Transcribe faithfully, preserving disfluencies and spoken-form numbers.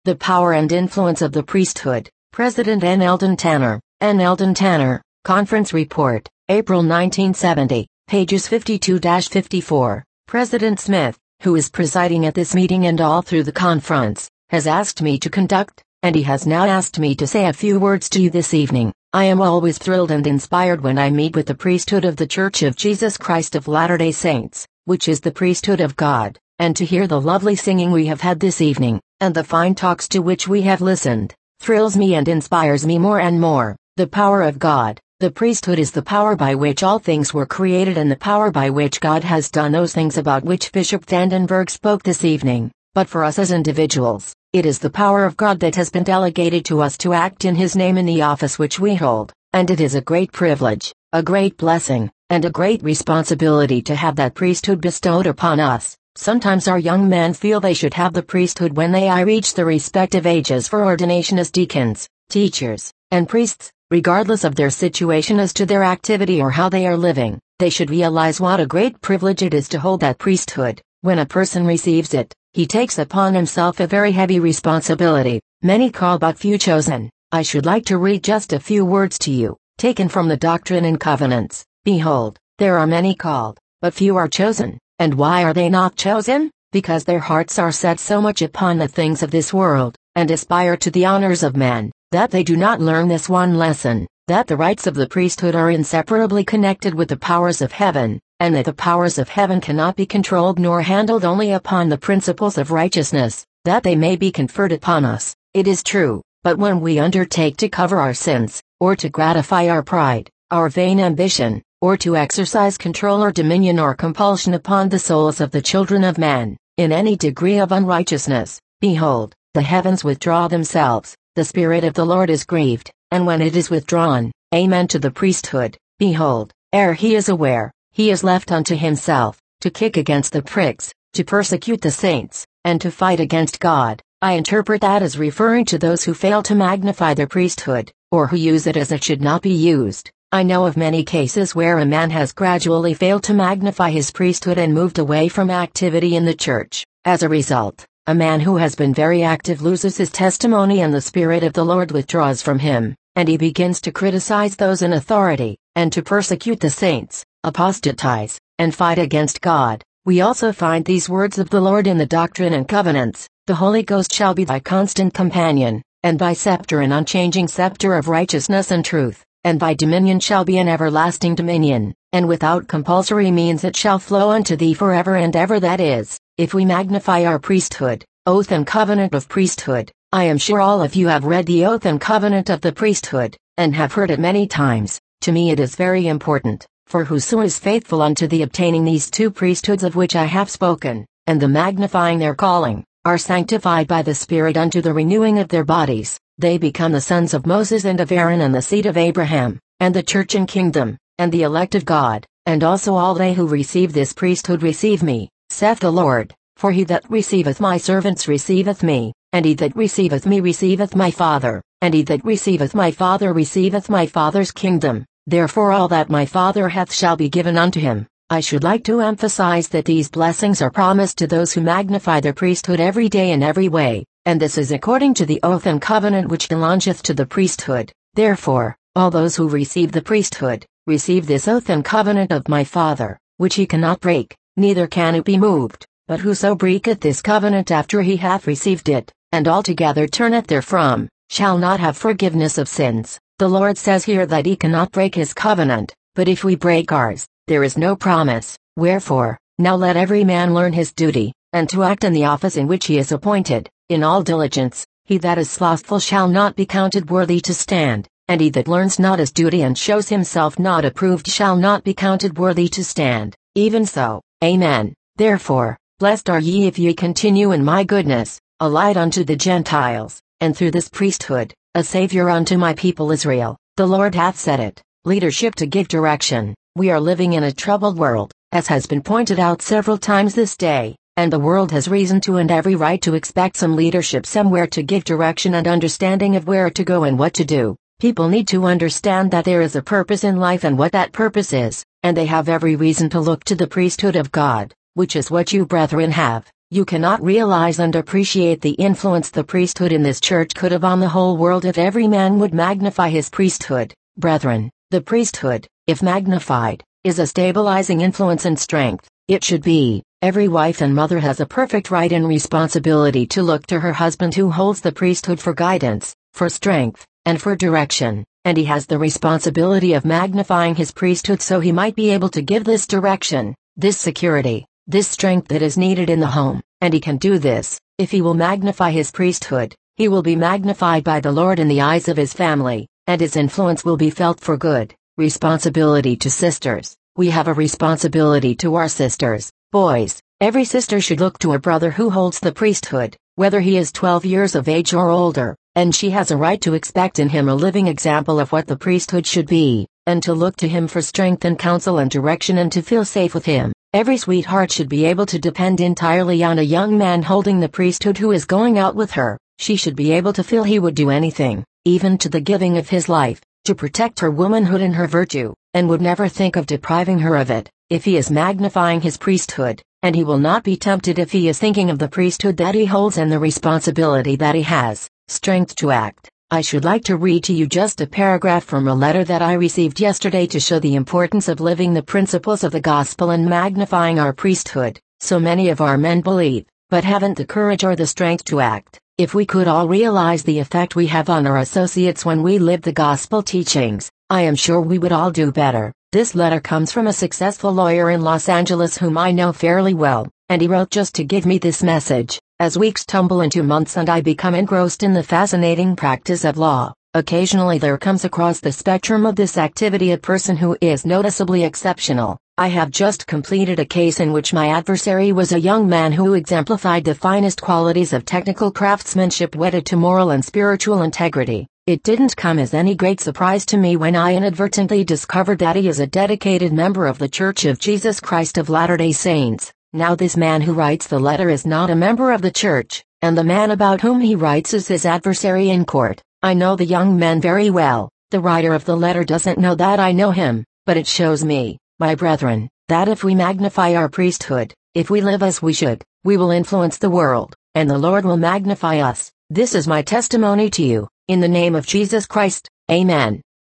The Power and Influence of the Priesthood. President N. Eldon Tanner. N. Eldon Tanner. Conference Report, April nineteen seventy, pages fifty-two to fifty-four. President Smith, who is presiding at this meeting and all through the conference, has asked me to conduct, and he has now asked me to say a few words to you this evening. I am always thrilled and inspired when I meet with the priesthood of the Church of Jesus Christ of Latter-day Saints, which is the priesthood of God, and to hear the lovely singing we have had this evening, and the fine talks to which we have listened, thrills me and inspires me more and more. The power of God. The priesthood is the power by which all things were created and the power by which God has done those things about which Bishop Vandenberg spoke this evening. But for us as individuals, it is the power of God that has been delegated to us to act in His name in the office which we hold, and it is a great privilege, a great blessing, and a great responsibility to have that priesthood bestowed upon us. Sometimes our young men feel they should have the priesthood when they reach the respective ages for ordination as deacons, teachers, and priests. Regardless of their situation as to their activity or how they are living, they should realize what a great privilege it is to hold that priesthood. When a person receives it, he takes upon himself a very heavy responsibility. Many call but few chosen. I should like to read just a few words to you, taken from the Doctrine and Covenants. Behold, there are many called, but few are chosen. And why are they not chosen? Because their hearts are set so much upon the things of this world, and aspire to the honors of men, that they do not learn this one lesson, that the rights of the priesthood are inseparably connected with the powers of heaven, and that the powers of heaven cannot be controlled nor handled only upon the principles of righteousness, that they may be conferred upon us. It is true, but when we undertake to cover our sins, or to gratify our pride, our vain ambition, or to exercise control or dominion or compulsion upon the souls of the children of man, in any degree of unrighteousness, behold, the heavens withdraw themselves. The Spirit of the Lord is grieved, and when it is withdrawn, amen to the priesthood, behold, ere he is aware, he is left unto himself, to kick against the pricks, to persecute the saints, and to fight against God. I interpret that as referring to those who fail to magnify their priesthood, or who use it as it should not be used. I know of many cases where a man has gradually failed to magnify his priesthood and moved away from activity in the church. As a result, a man who has been very active loses his testimony and the Spirit of the Lord withdraws from him, and he begins to criticize those in authority, and to persecute the saints, apostatize, and fight against God. We also find these words of the Lord in the Doctrine and Covenants: the Holy Ghost shall be thy constant companion, and thy scepter an unchanging scepter of righteousness and truth, and thy dominion shall be an everlasting dominion, and without compulsory means it shall flow unto thee forever and ever. That is, if we magnify our priesthood, oath and covenant of priesthood. I am sure all of you have read the oath and covenant of the priesthood, and have heard it many times. To me it is very important, for whoso is faithful unto the obtaining these two priesthoods of which I have spoken, and the magnifying their calling, are sanctified by the Spirit unto the renewing of their bodies, they become the sons of Moses and of Aaron and the seed of Abraham, and the church and kingdom, and the elect of God, and also all they who receive this priesthood receive me, saith the Lord. For he that receiveth my servants receiveth me, and he that receiveth me receiveth my Father, and he that receiveth my Father receiveth my Father's kingdom. Therefore all that my Father hath shall be given unto him. I should like to emphasize that these blessings are promised to those who magnify their priesthood every day in every way, and this is according to the oath and covenant which belongeth to the priesthood. Therefore, all those who receive the priesthood, receive this oath and covenant of my Father, which he cannot break, neither can it be moved. But whoso breaketh this covenant after he hath received it, and altogether turneth therefrom, shall not have forgiveness of sins. The Lord says here that he cannot break his covenant, but if we break ours, there is no promise. Wherefore, now let every man learn his duty, and to act in the office in which he is appointed, in all diligence. He that is slothful shall not be counted worthy to stand, and he that learns not his duty and shows himself not approved shall not be counted worthy to stand. Even so, amen. Therefore, blessed are ye if ye continue in my goodness, a light unto the Gentiles, and through this priesthood, a Savior unto my people Israel. The Lord hath said it. Leadership to give direction. We are living in a troubled world, as has been pointed out several times this day, and the world has reason to and every right to expect some leadership somewhere to give direction and understanding of where to go and what to do. People need to understand that there is a purpose in life and what that purpose is, and they have every reason to look to the priesthood of God, which is what you brethren have. You cannot realize and appreciate the influence the priesthood in this church could have on the whole world if every man would magnify his priesthood. Brethren, the priesthood, if magnified, is a stabilizing influence and strength. It should be. Every wife and mother has a perfect right and responsibility to look to her husband who holds the priesthood for guidance, for strength, and for direction, and he has the responsibility of magnifying his priesthood so he might be able to give this direction, this security, this strength that is needed in the home, and he can do this. If he will magnify his priesthood, he will be magnified by the Lord in the eyes of his family, and his influence will be felt for good. Responsibility to sisters. We have a responsibility to our sisters, boys. Every sister should look to a brother who holds the priesthood, whether he is twelve years of age or older, and she has a right to expect in him a living example of what the priesthood should be, and to look to him for strength and counsel and direction and to feel safe with him. Every sweetheart should be able to depend entirely on a young man holding the priesthood who is going out with her. She should be able to feel he would do anything, even to the giving of his life, to protect her womanhood and her virtue, and would never think of depriving her of it, if he is magnifying his priesthood, and he will not be tempted if he is thinking of the priesthood that he holds and the responsibility that he has, strength to act. I should like to read to you just a paragraph from a letter that I received yesterday to show the importance of living the principles of the gospel and magnifying our priesthood. So many of our men believe, but haven't the courage or the strength to act. If we could all realize the effect we have on our associates when we live the gospel teachings, I am sure we would all do better. This letter comes from a successful lawyer in Los Angeles whom I know fairly well, and he wrote just to give me this message. As weeks tumble into months and I become engrossed in the fascinating practice of law, occasionally there comes across the spectrum of this activity a person who is noticeably exceptional. I have just completed a case in which my adversary was a young man who exemplified the finest qualities of technical craftsmanship wedded to moral and spiritual integrity. It didn't come as any great surprise to me when I inadvertently discovered that he is a dedicated member of the Church of Jesus Christ of Latter-day Saints. Now this man who writes the letter is not a member of the church, and the man about whom he writes is his adversary in court. I know the young man very well. The writer of the letter doesn't know that I know him, but it shows me, my brethren, that if we magnify our priesthood, if we live as we should, we will influence the world, and the Lord will magnify us. This is my testimony to you, in the name of Jesus Christ. Amen.